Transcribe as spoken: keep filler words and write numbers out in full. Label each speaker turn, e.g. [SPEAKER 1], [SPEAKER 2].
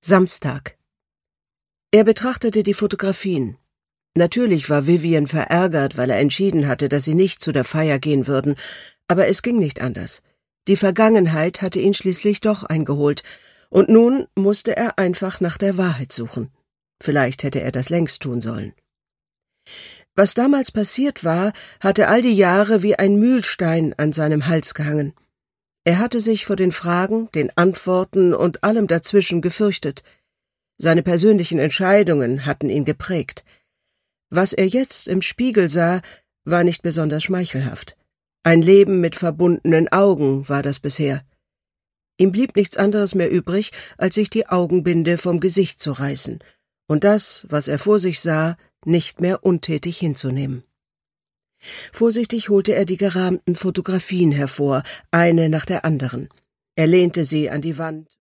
[SPEAKER 1] Samstag. Er betrachtete die Fotografien. Natürlich war Vivian verärgert, weil er entschieden hatte, dass sie nicht zu der Feier gehen würden, aber es ging nicht anders. Die Vergangenheit hatte ihn schließlich doch eingeholt, und nun musste er einfach nach der Wahrheit suchen. Vielleicht hätte er das längst tun sollen. Was damals passiert war, hatte all die Jahre wie ein Mühlstein an seinem Hals gehangen. Er hatte sich vor den Fragen, den Antworten und allem dazwischen gefürchtet. Seine persönlichen Entscheidungen hatten ihn geprägt. Was er jetzt im Spiegel sah, war nicht besonders schmeichelhaft. Ein Leben mit verbundenen Augen war das bisher. Ihm blieb nichts anderes mehr übrig, als sich die Augenbinde vom Gesicht zu reißen und das, was er vor sich sah, nicht mehr untätig hinzunehmen. Vorsichtig holte er die gerahmten Fotografien hervor, eine nach der anderen. Er lehnte sie an die Wand